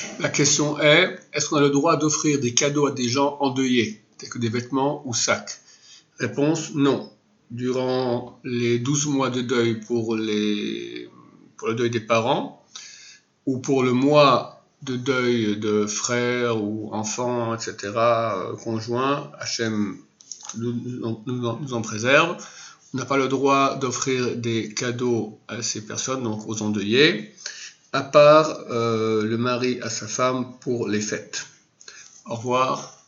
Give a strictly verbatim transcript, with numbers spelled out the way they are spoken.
La question est, est-ce qu'on a le droit d'offrir des cadeaux à des gens endeuillés, tels que des vêtements ou sacs? Réponse, non. Durant les douze mois de deuil pour, les, pour le deuil des parents, ou pour le mois de deuil de frères ou enfants, et cetera, conjoints, Hachem nous, nous, nous en préserve. On n'a pas le droit d'offrir des cadeaux à ces personnes, donc aux endeuillés, à part euh, le mari à sa femme pour les fêtes. Au revoir.